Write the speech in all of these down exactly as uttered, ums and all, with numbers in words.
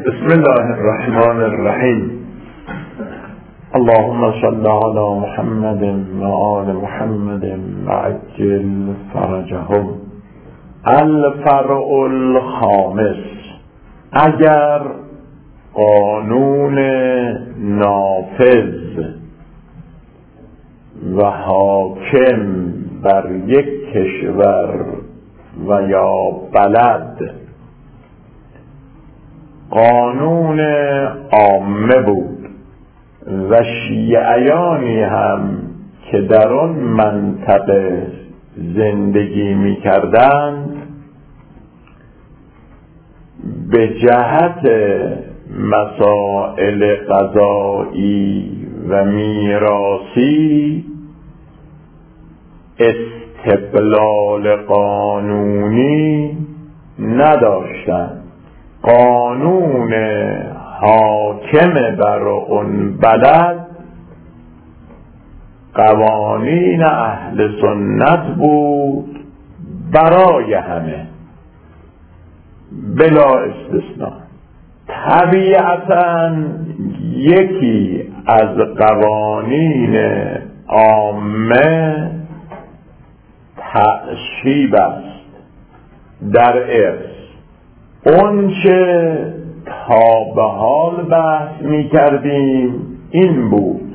بسم الله الرحمن الرحیم. اللهم صل علی محمد و آل محمد وعجل فرجهم. الفرع الخامس، اگر قانون نافذ و حاکم بر یک کشور و یا بلد قانون عامه بود و شیعیانی هم که در آن منطقه زندگی می کردند به جهت مسائل قضایی و میراثی استقلال قانونی نداشتند. قانون حاکم بر اون بلد قوانین اهل سنت بود برای همه بلا استثناء. طبیعتاً یکی از قوانین عامه تعصیب است در ارث. اون چه تا به حال بحث می کردیم این بود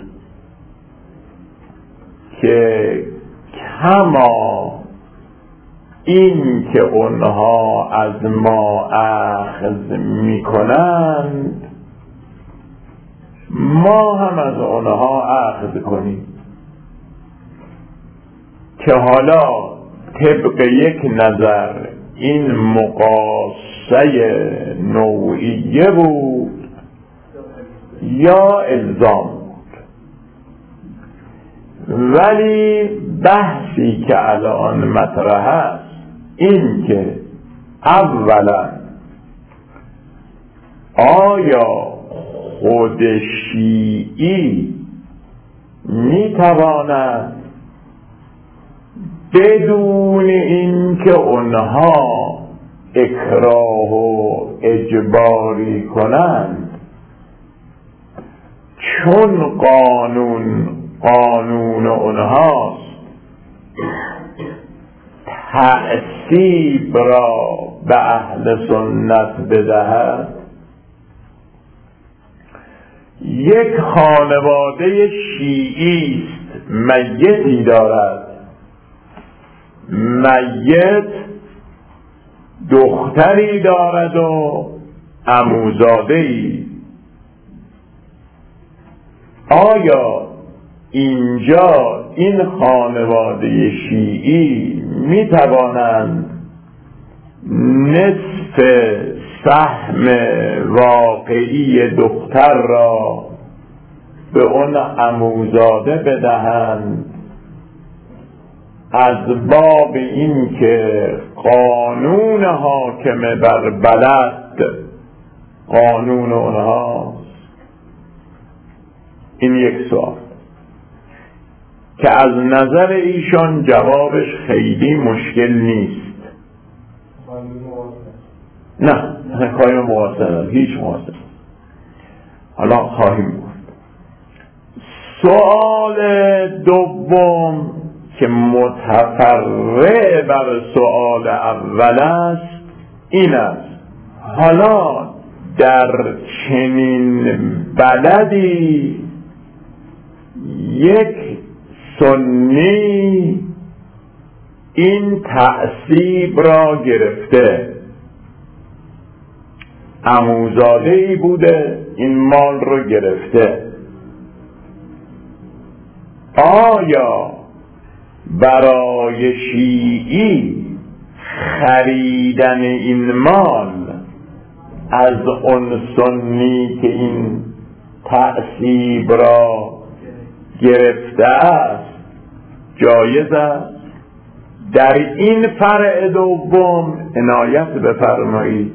که کما این که اونها از ما اخذ می کنند ما هم از اونها اخذ کنیم، که حالا طبق یک نظر این مقاصد نوعیه بود یا الزام بود. ولی بحثی که الان مطرح است این که اولا آیا خود شیعی میتواند بدون این که اونها اکراه و اجباری کنند، چون قانون قانون اونهاست، تعصیب را به اهل سنت بدهد؟ یک خانواده شیعی است، میتی دارد، میت دختری دارد و عموزاده‌ای. آیا اینجا این خانواده شیعی می توانند نصف سهم واقعی دختر را به اون عموزاده بدهند از باب این که قانون حاکم بر بلد قانون اونهاست؟ این یک سوال که از نظر ایشان جوابش خیلی مشکل نیست. نه قایم معاصر، هیچ معاصر. حالا خواهیم گفت. سوال دوم که متفرع بر سؤال اول است این است: حالا در چنین بلدی یک سنی این تعصیب را گرفته، عموزاده‌ای بوده این مال رو گرفته، آیا برای شیعی خریدن این مال از اون سنی که این تعصیب را گرفته است جایز است؟ در این فرع دوم عنایت بفرمایید.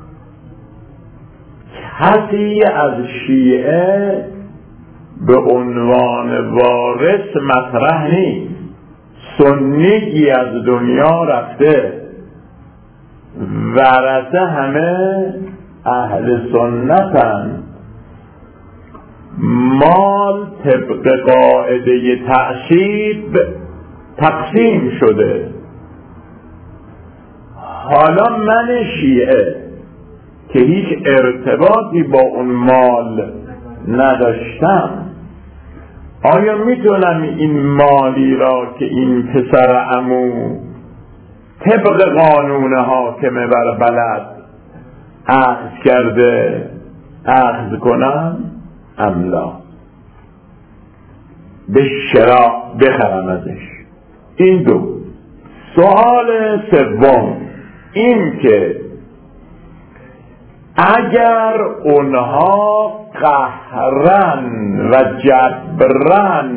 کسی از شیعه به عنوان وارث مطرح نیست. سنی از دنیا رفته، ورثه همه اهل سنتن مال طبق قاعده تعصیب تقسیم شده. حالا من شیعه که هیچ ارتباطی با اون مال نداشتم، آیا میتونم این مالی را که این پسر عمو طبق قانون حاکم بر بلد اخذ کرده اخذ کنم ام لا؟ به شراء بخرم ازش. این دو. سوال سوم این که اگر اونها قهرن و جبرن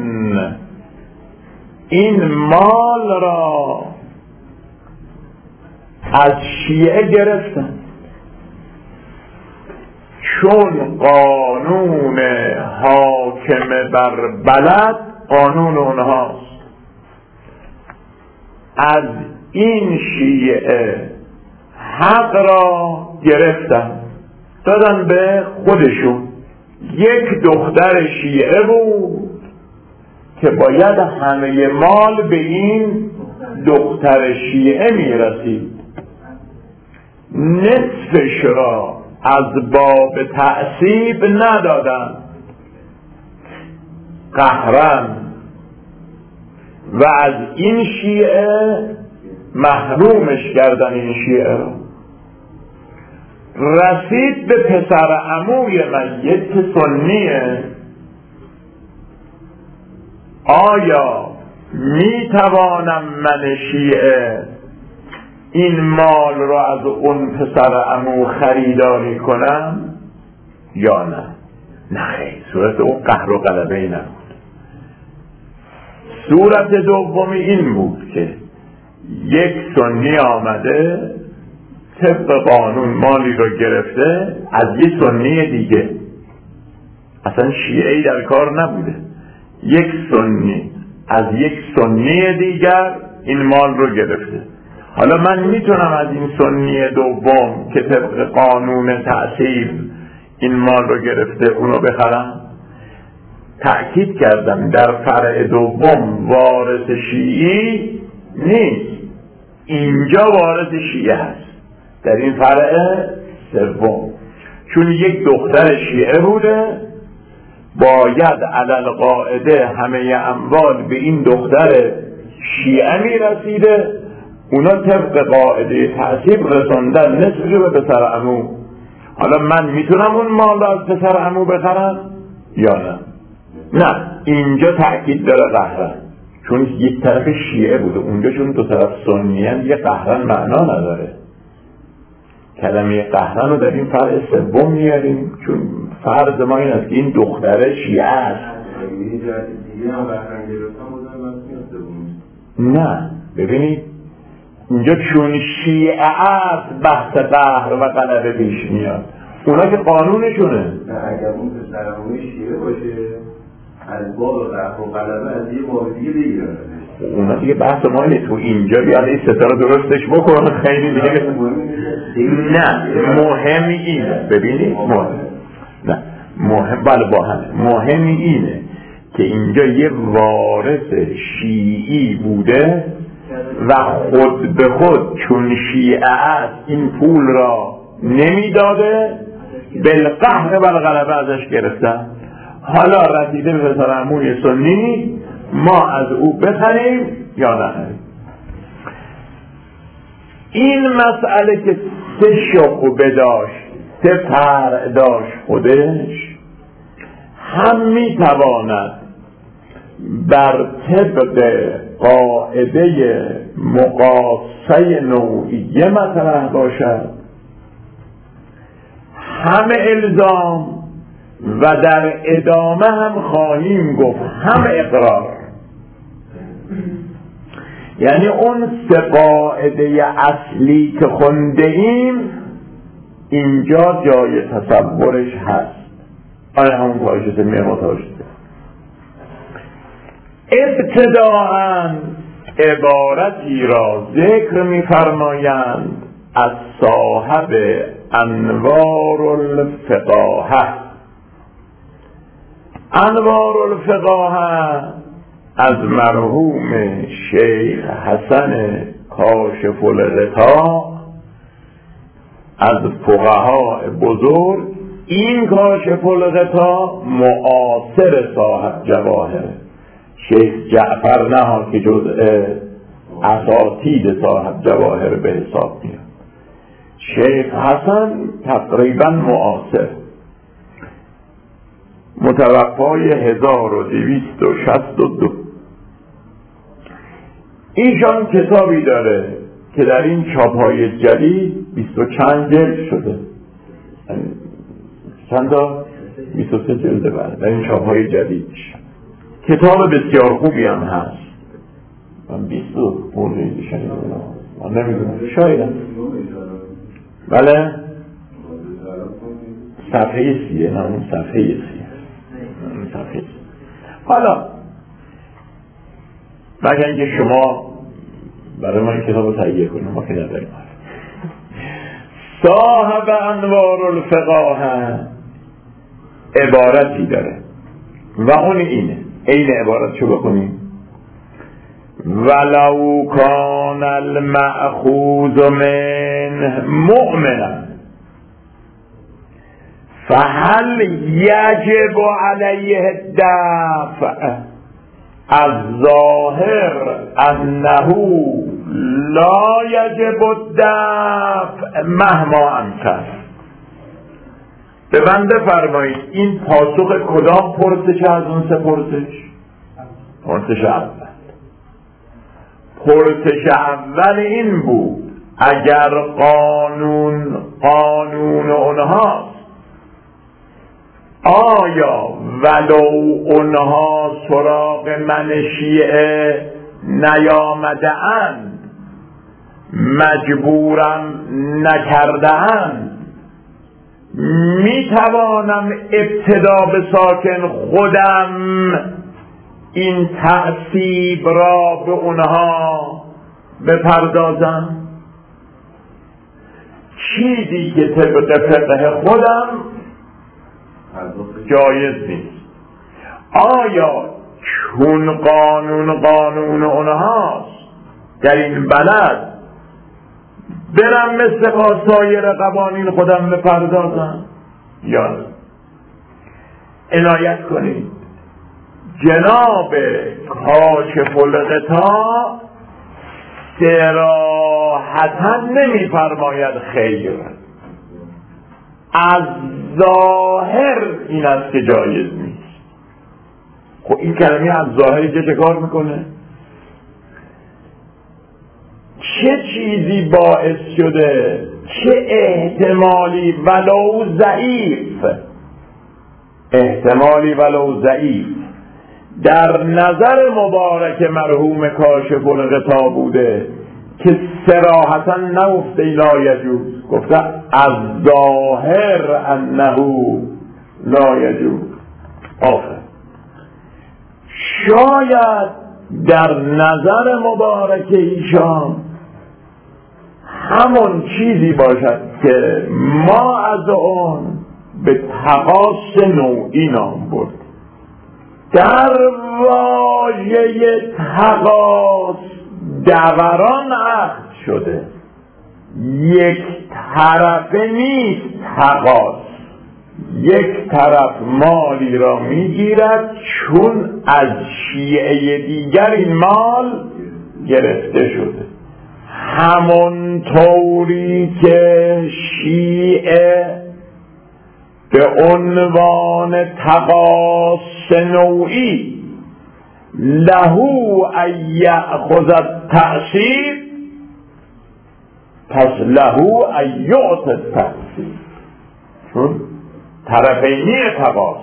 این مال را از شیعه گرفتن، چون قانون حاکم بر بلد قانون اونهاست، از این شیعه حق را گرفتن دادن به خودشون. یک دختر شیعه بود که باید همه مال به این دختر شیعه میرسید، نصفش را از باب تعصیب ندادن قهرن و از این شیعه محرومش کردن. این شیعه را رسید به پسر عموی میت که سنیه، آیا می توانم من شیعه این مال را از اون پسر عمو خریداری کنم یا نه؟ نه، صورت اون قهر و غلبه ای نبود. صورت دومی این بود که یک سنی آمده طبق قانون مالی رو گرفته از یک سنی دیگه، اصلا شیعه‌ای در کار نبوده، یک سنی از یک سنی دیگر این مال رو گرفته. حالا من میتونم از این سنی دوم که طبق قانون تعصیب این مال رو گرفته اونو بخرم؟ تأکید کردم در فرع دوم وارث شیعی نیست، اینجا وارث شیعه هست در این فرع سوم، چون یک دختر شیعه بوده باید علل قاعده همه اموال به این دختر شیعه میرسیده، اونا طبق قاعده تعصیب رساندن نصفش به پسر عمو. حالا من میتونم اون مال را از پسر عمو بخرم یا نه؟ نه، اینجا تأکید داره قهرن، چون یک طرف شیعه بوده، اونجا چون دو طرف سنی هم یه قهرن معنا نداره. کلمه قهرن رو در این فرع سوم میاریم چون فرض ما این است که این دختره شیعه است. نه، ببینید اینجا چون شیعه است بحث قهر و غلبه پیش میاد، اونا که قانونشونه. اگر اون پسرمون شیعه باشه از باب قهر و غلبه از یه باب دیگه بگیرن، اونا دیگه بحث ما اینه. تو اینجا بیاد این ستاره درستش بکن خیلی دیگه. نه، مهم اینه، ببینید مهم نه مهم بله با هم مهم اینه که اینجا یه وارث شیعی بوده و خود به خود چون شیعه است این پول را نمیداده، بالقهر و بالغلبه ازش گرفتن. حالا رسیده به پسر عموی سنی، ما از او بخریم یا نخریم. این مسئله که سه شعبه داشت، سه فرع داشت خودش، هم میتواند بر طبق قاعده مقاصه نوعیه مطرح باشد، هم الزام و در ادامه هم خواهیم گفت هم اقرار. یعنی اون سه قاعده اصلی که خونده ایم اینجا جای تصورش هست. آیا همون پایشت میمتاشته ابتداعاً عبارتی را ذکر می‌فرمایند از صاحب انوار الفقاهه. انوار الفقاهه از مرحوم شیخ حسن کاشف الغطا، از فقهای بزرگ. این کاشف الغطا معاصر صاحب جواهر شیخ جعفر نه که جزء اساتید صاحب جواهر به حساب میاد. شیخ حسن تقریبا معاصر، متوفای هزار و دویست و شصت و دو. ایشان کتابی داره که در این چاپ‌های جدید بیست و چند جلد شده. چند تا؟ بیست و سه جلده بعد در این چاپ‌های جدیدش. کتاب بسیار خوبی هم هست. من بیست و موردی شنیدم، من نمیدونم، شایدم. بله؟ صفحه سیه، نه اون صفحه سیه. اون صفحه سیه. حالا مگر اینکه شما برای ما این کتاب رو تهیه کنیم، ما که نداریم. صاحب انوار الفقاهه عبارتی داره و اون اینه، این عبارت چو بکنیم: ولو کان المأخوذ من مؤمنا فهل یجب علیه الدفع الظاهر انه لا یجب الدفع مهما امکن. به بنده فرمایید این پاسخ کدام پرسش از اون سه پرسش؟ پرسش اول. پرسش اول این بود اگر قانون قانون اونهاست، آیا ولو اونها سراغ من شیعه نیامده اند، مجبورم نکرده اند، می توانم ابتدا به ساکن خودم این تعصیب را به اونها بپردازم؟ چیزی که طبق فقه خودم جایز نیست. آیا چون قانون قانون اونهاست در این بلد برم مثل سایر قوانین خودم بپردازم یا نه؟ عنایت کنید جناب کاشف الغطا صراحتاً نمی فرماید خیر، از ظاهر این است که جایز نیست. خب این کلمه از ظاهر اینجا چه کار میکنه؟ چه چیزی باعث شده، چه احتمالی ولو ضعیف، احتمالی ولو ضعیف در نظر مبارک مرحوم کاشف الغطا بوده که صراحتا نگفته لا یجوز، گفته از ظاهر انه لا یجوز. آخر شاید در نظر مبارک ایشان همون چیزی باشد که ما از اون به تقاص نوعی نام برد. در واژه تقاص دوران عهد شده، یک طرفه نیست. تقاص یک طرف مالی را میگیرد چون از شیعه دیگر این مال گرفته شده، همون طوری که شیعه به عنوان تقاص نوعی لهو ان یأخذ التأثیر، پس لهو ان یعطی التأثیر، چون طرفینی تقاص.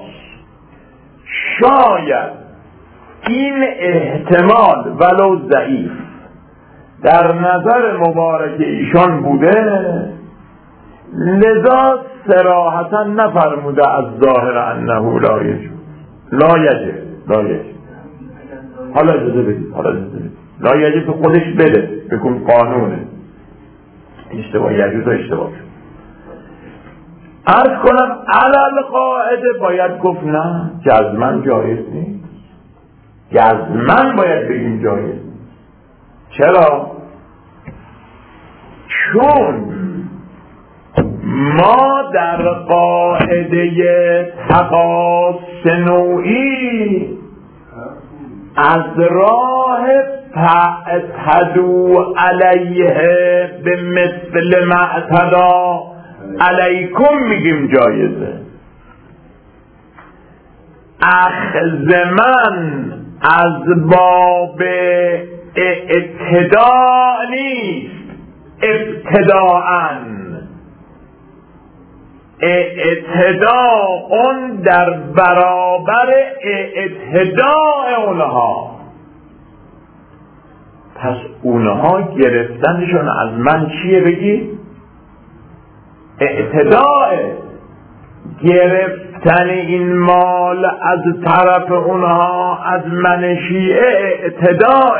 شاید این احتمال ولو ضعیف در نظر مبارک ایشان بوده، لذا صراحتا نفرموده از ظاهر انه لا یجوز، لا یجب، لا یجب. حالا اجازه بدید، حالا اجازه بدید، لا یجب به خودش بده، بکن قانونه. اشتباه یجوز و اشتباه شد. عرض کنم علل قاعده باید گفت نه، جزمن جایز نیست، جزمن باید بگیم جایز نیست. چرا؟ چون ما در قاعده تقاص نوعی از راه فاعتدوا علیه به مثل ما اعتدا علیکم میگیم جایزه. اخذ من از باب اعتداء نیست، ابتداءً. اعتداء اون در برابر اعتداء اونها. پس اونها گرفتنشون از من چیه بگی؟ اعتداء. گرفتن این مال از طرف اونها از من شیعه اعتداء.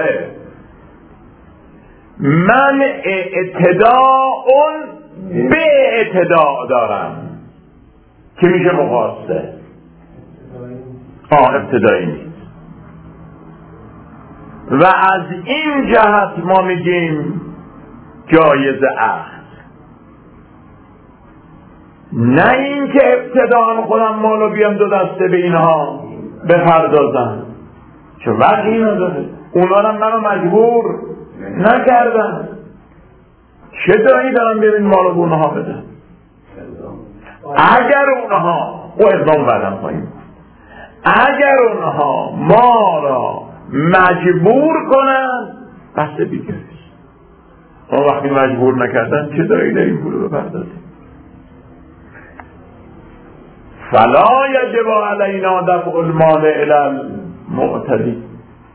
من اعتداء اون به اعتداء دارم که میشه مقاسه. آه ابتدایی نیست. و از این جهت ما میگیم جایز اخذ. نه این که ابتداً خودم مالو بیام دو دسته به اینها بپردازم، چه وقتی نداره. اونا رو منو مجبور نکردن، چه دایی دارم ببین مالو به اونها بده. اگر اونها او اقدام بدن پایین، اگر اونها ما را مجبور کنن بحث دیگه است. اون وقتی مجبور نکردن چه دایی داریم پولو بپردازیم. فلا یجب علینا دفع المال الی المعتدی.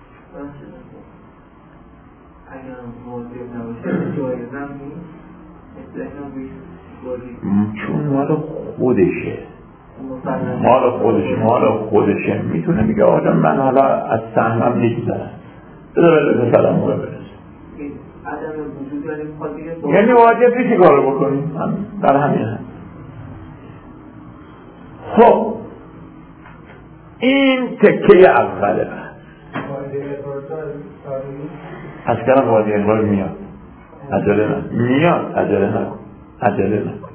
چون مال خودشه، مال خودشه مال خودشه میتونه میگه آجا من حالا از سهمم نگذارم بذار بذار سلام رو برسه. یعنی واجب نیستی کارو بکنیم در همین هم. خب این تکه اوله بست از کنم وادی اقرار میاد. عجله نه میاد، عجله نکن، عجله نکن.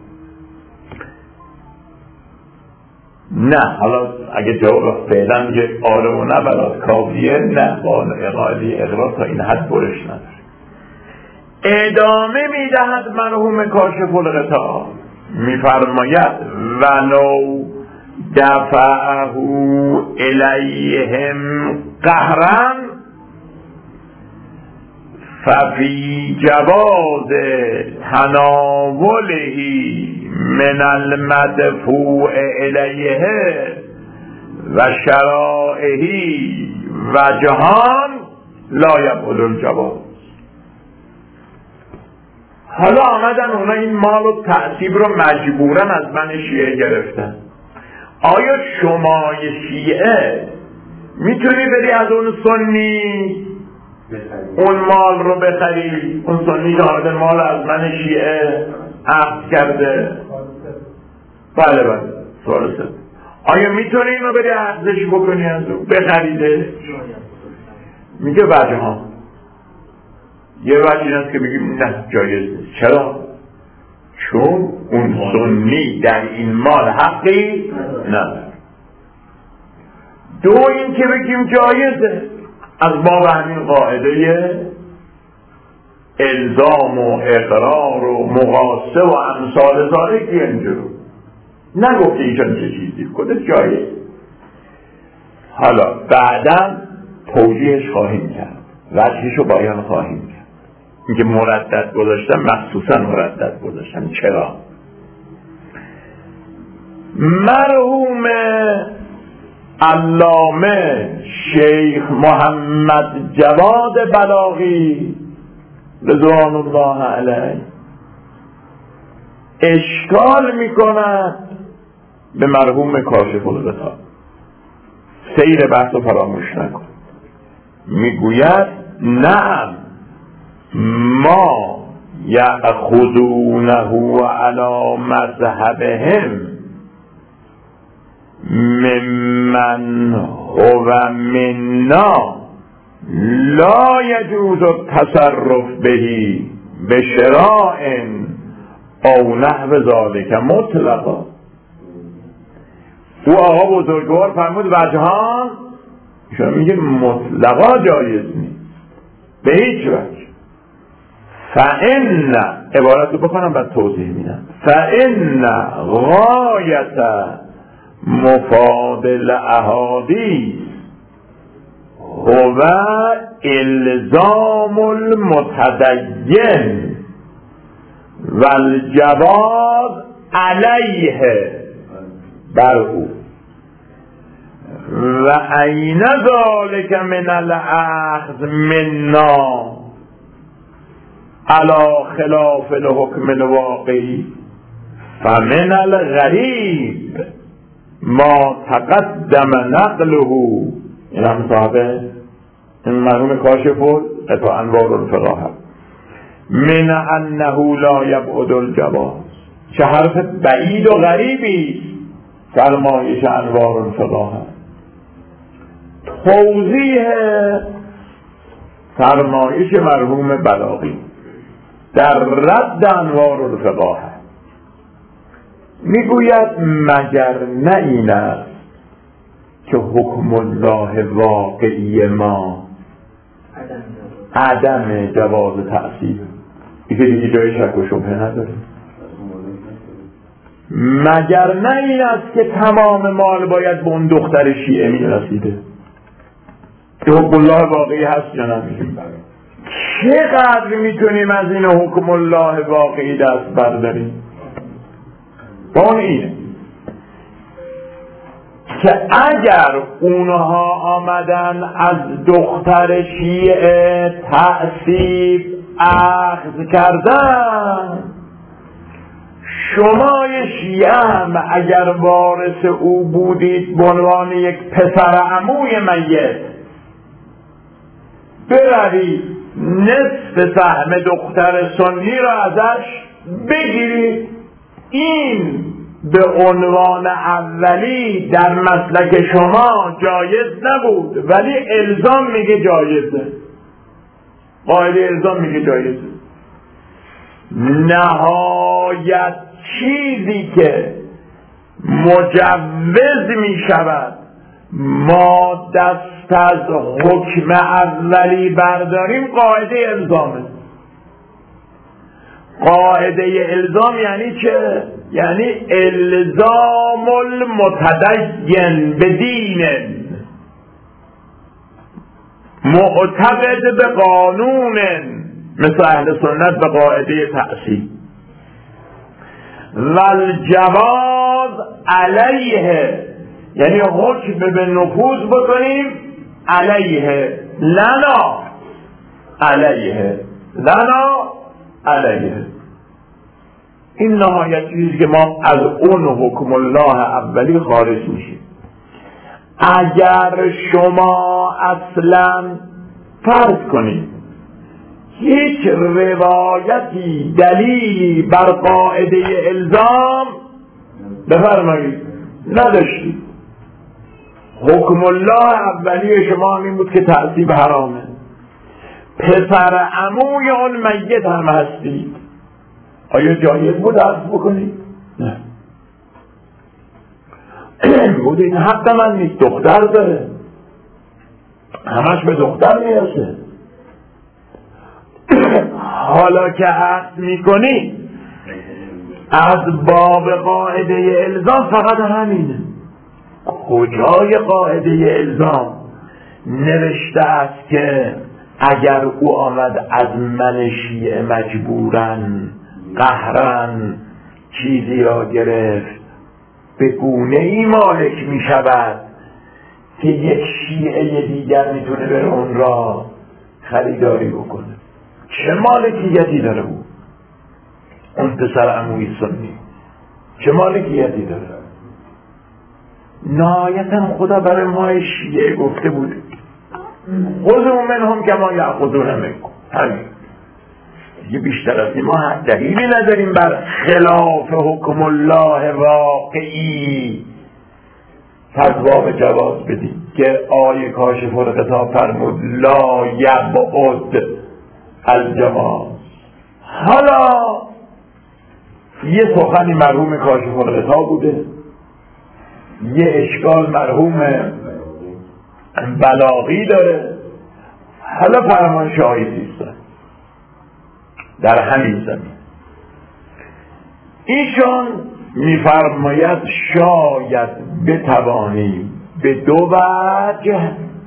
نه حالا اگه جواب فعلا میگه آره و نه برات کافیه، نه با اقالی اقرار تا این حد برش نداره. ادامه میدهد مرحوم کاشف الغطا میفرماید ولو دفعه الیهم قهرا ففی جواز تناولهی من المدفوع الیه و شرائعی و جهان لا یبعد الجواز. حالا آمدن اونا این مال و تعصیب رو مجبورن از من شیعه گرفتن. آیا شمای شیعه میتونی بری از اون سنی اون مال رو بخری؟ اون سنی که آمده مال از من شیعه عقد کرده. بله بله سوال سد. آیا میتونی اینو بری عقدش بکنی از اون بخریده؟ میگه وجه ها یه وجه این است که بگیم نه جایز نیست. چرا؟ چون اون سنی در این مال حقی نداره. دو این که بگیم جایزه از باب همین قاعده الزام و اقرار و مقاسه و امثال ذالک اینجورو نگفته ایشان چه چیزی کده جایز. حالا بعدا توجیهش خواهیم کرد، وجهش رو بیان خواهیم کرد. اینکه مردد گذاشتم مخصوصا مردد گذاشتم. چرا؟ مرحوم علامه شیخ محمد جواد بلاغی رضوان الله علیه اشکال میکند به مرحوم کاشف الغطا. سیر بحث رو فراموش نکن. میگوید نعم ما یأخذونه علی مذهبهم ممن هو منا لا یجوز التصرف بهی بشراء او نحو ذالک مطلقا. او آقا بزرگوار فرمود وجهان، ایشون میگه مطلقا جایز نیست به هیچ وجه. فإن عبارت رو بکنم بعد توضیح میدم. فإن غایت مفاضل احادیث هو الزام المتدین و الجواز علیه بر او و این ذالک من الاخذ منا علی خلاف الحکم الواقعی فمن الغریب ما تقدم نقله. این هم صاحبه این مرحوم کاشف قطع انوار الفقاهه من انه لا یبعد الجواز. چه حرف بعید و غریبی فرمایش انوار الفقاهه. توضیح فرمایش مرحوم بلاغی در رد انوار الفقاهه میگوید مگر نه این است که حکم الله واقعی ما عدم جواز تأثیر، این که دیگه جای شک و شبهه نداره. مگر نه این است که تمام مال باید به اون دختر شیعه میرسیده که حکم الله واقعی هست یا نه؟ چقدر میتونیم از این حکم الله واقعی دست برداریم؟ با اون اینه که اگر اونها آمدن از دختر شیعه تأثیر اخذ کردن، شما شیعه هم اگر وارث او بودید به عنوان یک پسر عموی میت بروید نصف سهم دختر سنی را ازش بگیرید. این به عنوان اولی در مسلک شما جایز نبود ولی الزام میگه جایزه، قاعده الزام میگه جایزه. نهایت چیزی که مجوز میشود ما دست از حکم اولی برداریم قاعده الزامه. قاعده الزام یعنی چه؟ یعنی الزام المتدین به دین معتقد به قانون مثل اهل سنت به قاعده تأصیل و الجواز علیه، یعنی حکم به نفوذ بکنیم علیه لنا علیه لنا علیه. این نهایت چیزی که ما از اون حکم الله اولی خارج میشیم. اگر شما اصلا فرض کنید هیچ روایتی دلیلی بر قاعده الزام بفرمایید نداشتید، حکم الله اولی شما این بود که تعذیب حرامه، پسر عموی اون میت هم هستید، آیا جایز بود عرض بکنید؟ نه. بود این حق من نیست، دختر داره، همش به دختر میرسه. حالا که عقد میکنی از باب قاعده الزام فقط همینه. کجای قاعده الزام نوشته است که اگر او آمد از من شیعه مجبورن قهرن چیزی را گرفت به گونه ای مالک می شود که یک شیعه دیگر میتونه بر اون را خریداری بکنه؟ چه مالکیتی داره او؟ اون پسر عموی سنی چه مالکیتی داره؟ نهایتا خدا برای ما شیعه گفته بوده خذوا منهم کما یأخذون منکم. همین دیگه بیشتر از این ما دلیلی نداریم بر خلاف حکم الله واقعی فتوا به جواز بدیم که آیه کاشف الغطا فرمود لا یبعد الجواز. حالا یه سخنی مرحوم کاشف الغطا بوده، یه اشکال مرحوم بلاغی داره، حالا فرمان شاهدی است در همین زمین. ایشان میفرماید شاید بتوانیم به دو وجه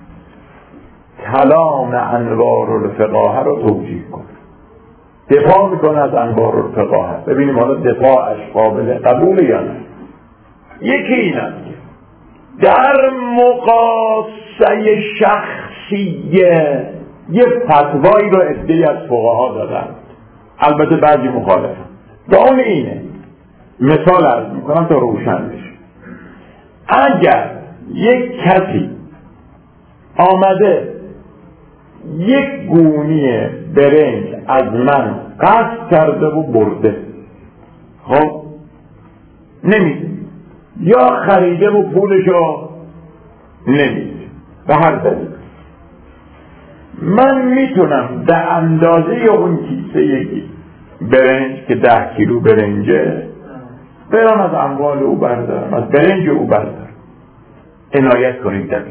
کلام انوار الفقاهه رو توجیه کنیم. دفاع میکنه از انوار الفقاهه، ببینیم حالا دفاعش قابل قبول یا نه. یکی این است در مقاسه شخصیه یه فتوایی رو عده‌ای از فقها دادن، البته بعضی مخالفن. و اون اینه، مثال عرض میکنم تا روشن بشه. اگر یک کسی آمده یک گونی برنج از من قصد کرده و برده، خب نمیده، یا خریده و پولشو نمیده، به هر دلیل من میتونم به اندازه اون کیسه یکی برنج که ده کیلو برنجه برام از اموال او بردارم، از برنج او بردارم. عنایت کنید دقیق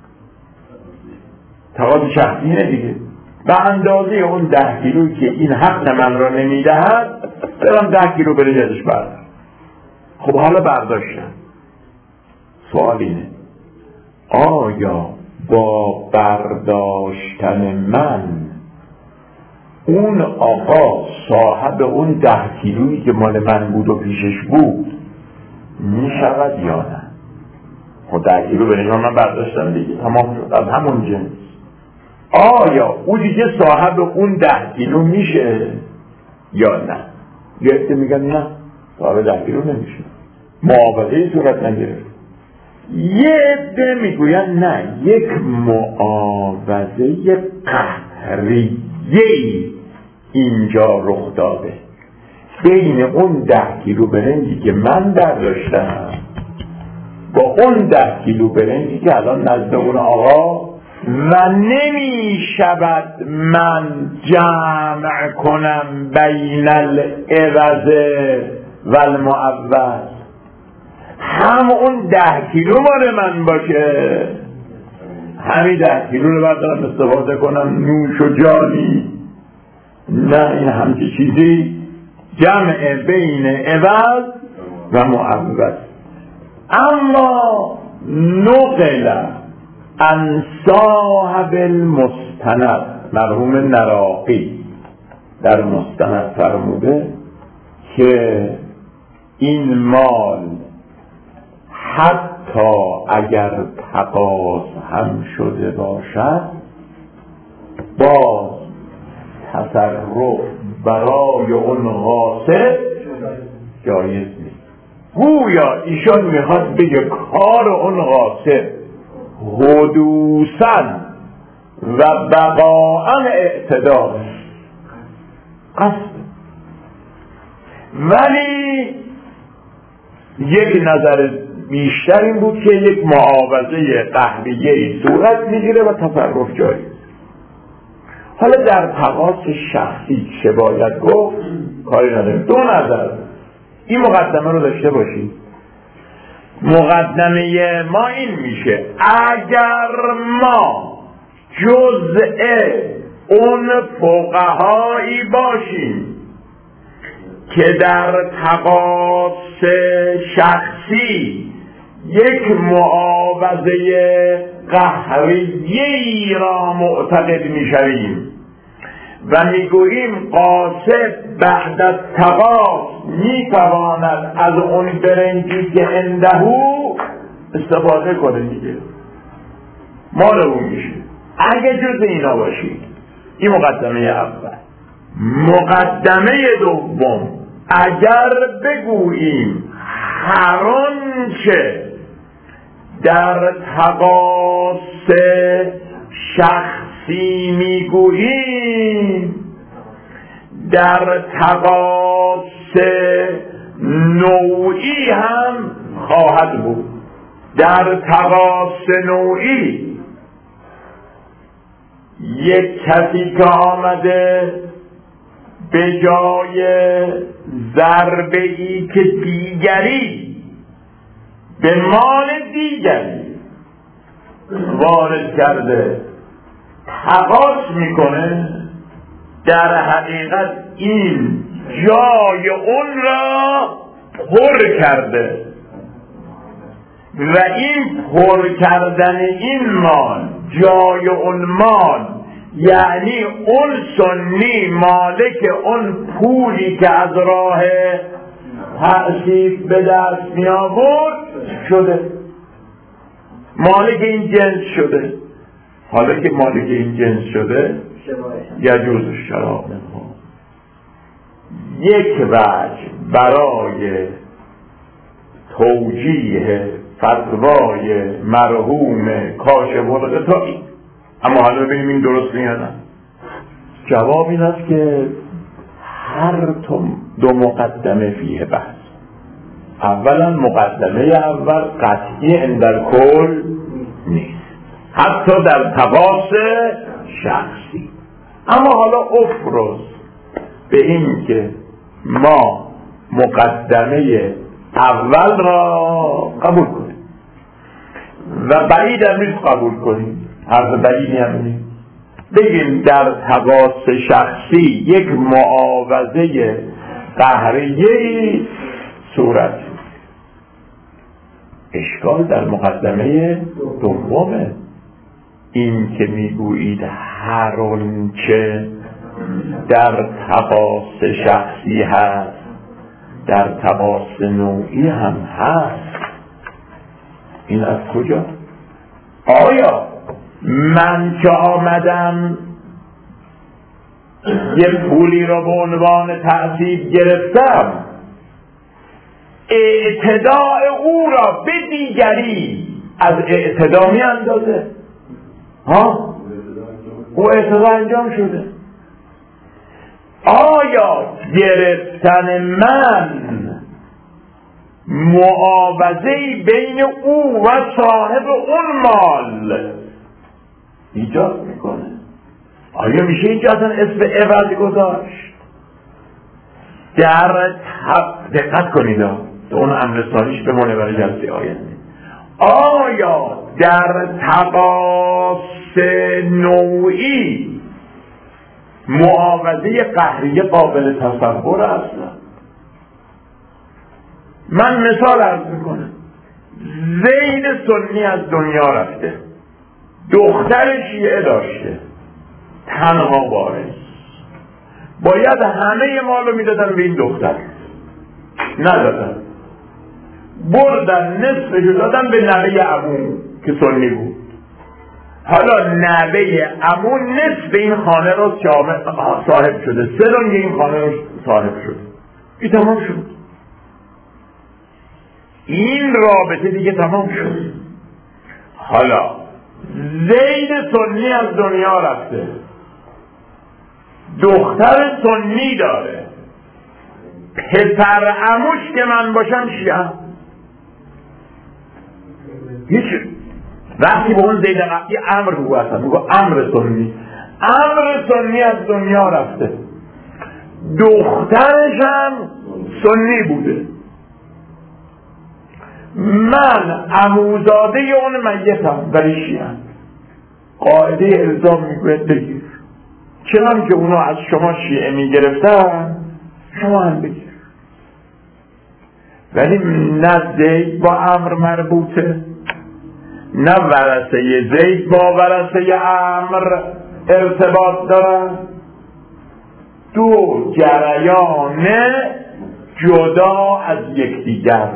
تقاضی شخصیه دیگه، به اندازه اون ده کیلو که این حق من را نمیدهد برام ده کیلو برنج ازش بردارم. خب حالا برداشتم، سوال اینه آیا با برداشتن من اون آقا صاحب اون ده کیلویی که مال من بود و پیشش بود می شود یا نه؟ خب ده کیلو برنج من برداشتم دیگه، تمام شد، از همون جنس. آیا او دیگه صاحب اون ده کیلو میشه یا نه؟ یه عده میگن نه، صاحب ده کیلو نمیشه، معاوضه‌ای صورت نگرفت. یه عده میگوین نه، یک معاوضه قهریه‌ای اینجا رخ داده بین اون ده کیلو برنجی که من برداشتم با اون ده کیلو برنجی که الان نزد اون آقا، و نمی شود من جمع کنم بین العوض و المعوض، هم اون ده کیلو مال من باشه، همین ده کیلو رو بردارم استفاده کنم نوش و جانی، نه این همچی چیزی، جمع بین عوض و معوض. اما نقل عن صاحب المستند، مرحوم نراقی در مستند فرموده که این مال حتی اگر تقاض هم شده باشد باز تصرف برای اون غاصب جایز نیست. گویا ایشان میخواد بگه کار اون غاصب حدوثاً و بقاءً اعتداء قصد، ولی یک نظر بیشتر این بود که یک معاوضه قهریه‌ای صورت میگیره و تصرف جایی. حالا در تقاص شخصی چه باید گفت کاری نداریم. دو نظر این مقدمه رو داشته باشید. مقدمه ما این میشه اگر ما جزء اون فقهایی باشیم که در تقاص شخصی یک معاوضه قهریه‌ای را معتقد میشویم و میگوییم قاصد بعد از تقاص میتواند از اون برنجی که اندهو استفاده کنه دیگه، مال اون میشه. اگه جز اینا باشید، این مقدمه اول. مقدمه دوم، اگر بگوییم هر آنچه در تقاص شخصی میگوییم در تقاص نوعی هم خواهد بود. در تقاص نوعی یک کسی که آمده به جای ضربه ای که دیگری به مال دیگری وارد کرده تقاص میکنه، در حقیقت این جای اون را پر کرده و این پر کردن این مال جای اون مال یعنی اون سنی مالک اون پولی که از راه تأسیب به دست می آورد شده، مالک این جنس شده. حالا که مالک این جنس شده یجوز الشراء منه. یک وجه برای توجیه فتوای مرحوم کاشف الغطایی. اما حالا ببینیم این درست میادن. جواب این است که هر دو مقدمه فیه بحث. اولا مقدمه اول قطعی اندر کل نیست، حتی در تقاص شخصی. اما حالا افرض به این که ما مقدمه اول را قبول کنیم و بعید هم نیست قبول کنیم، حرف بعیدی هم نیست، بگیم در تقاص شخصی یک معاوضه قهریه‌ای صورت. اشکال در مقدمه دومه، این که میگویید هر آنچه در تقاص شخصی هست در تقاص نوعی هم هست. این از کجا؟ آیا من که آمدم یه پولی را به عنوان تعذیب گرفتم، اعتداء او را به دیگری از اعتداء می اندازه؟ ها؟ او اعتداء انجام شده. آیا گرفتن من معاوضه‌ای بین او و صاحب اون مال ایجاد میکنه؟ آیا میشه اینجا اصلا اسم عوض گذاشت؟ در تب... دقت کنید اون امر ثانیش بمونه برای جلسه آینده. آیا در تقاص نوعی معاوضه قهریه قابل تصور است؟ من مثال عرض میکنم. زید سنی از دنیا رفته، دختر شیعه داشته، تنها وارث، باید همه مالو میدادن به این دختر، ندادن، بردن نصفشو دادن به نوه عمو که سنی بود. حالا نوه عمو نصف این خانه رو صاحب شده، سه دنگ این خانه رو صاحب شده. این تمام شد، این رابطه دیگه تمام شد. حالا زید سنی از دنیا رفته، دختر سنی داره، پسر عموش که من باشم شیعه. هیچ وقتی به اون زید قبلی امر رو هستن، میگو امر سنی، امر سنی از دنیا رفته، دخترش هم سنی بوده، من عموزاده اون میتم ولی شیعه. قاعده الزام میگوید بگیر، چنان که اونا از شما شیعه میگرفتن شما هم بگیر. ولی نه زید با امر مربوطه، نه ورثه زید با ورثه امر ارتباط دارن، دو جریان جدا از یکدیگر.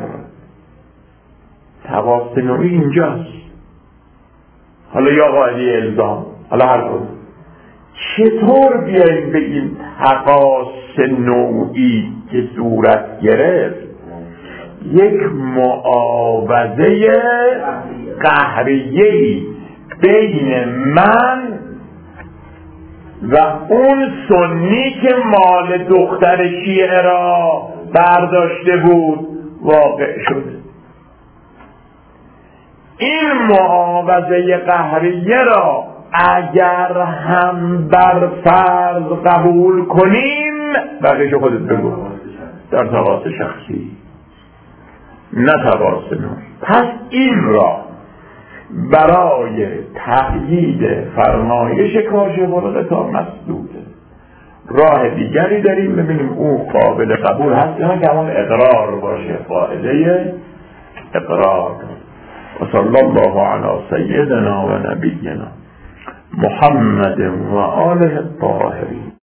تقاص نوعی اینجاست. حالا یا قاعده الزام، حالا هر کدوم. چطور بیاییم به این تقاص نوعی که صورت گرفت یک معاوضه قهریه‌ای بین من و اون سنی که مال دختر شیعه را برداشته بود واقع شد. این معاوضه قهریه را اگر هم بر فرض قبول کنیم، بقیه‌شو خودت بگو، در تقاس شخصی نه تقاس نور، پس این را برای تأیید فرمایش کاشف الغطا مسدوده. راه دیگری داریم، ببینیم او قابل قبول هست یا نه، که همون اقرار باشه، فائده اقرار. و صلی الله علی سیدنا و نبینا محمد و آله الطاهرین.